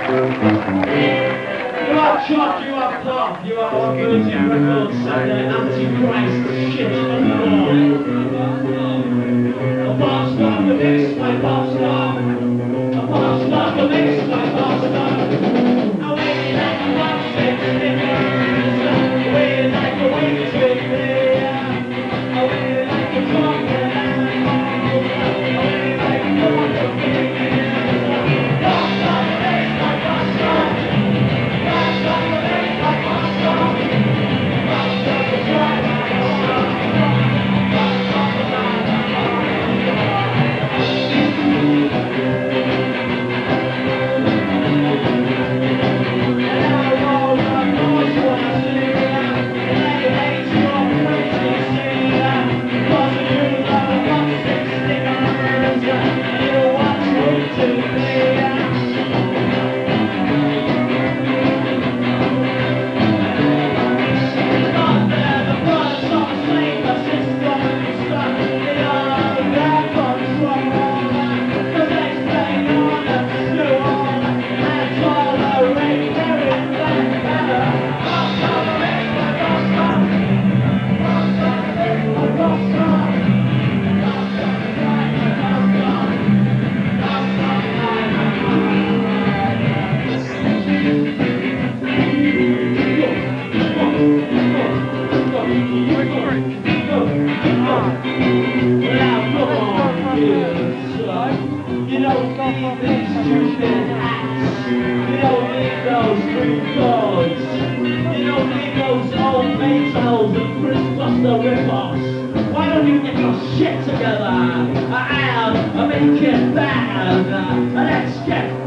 You are Chop, you are Pop, you are on Virgin Records and Antichrist shit anymore. A pop star, the mix, my pop star. A pop star, the mix, my pop star. I wait like a box, six fingers. I wait like a waitress with me. I wait like a chocolate animal. I wait like a chocolate fingers. Pop star, the mix, my pop star. Pop star, the mix, my pop star. Pop star, the drive, my pop star. Pop star, the drive, my Why don't you get your shit together? I am a make it bad. Let's get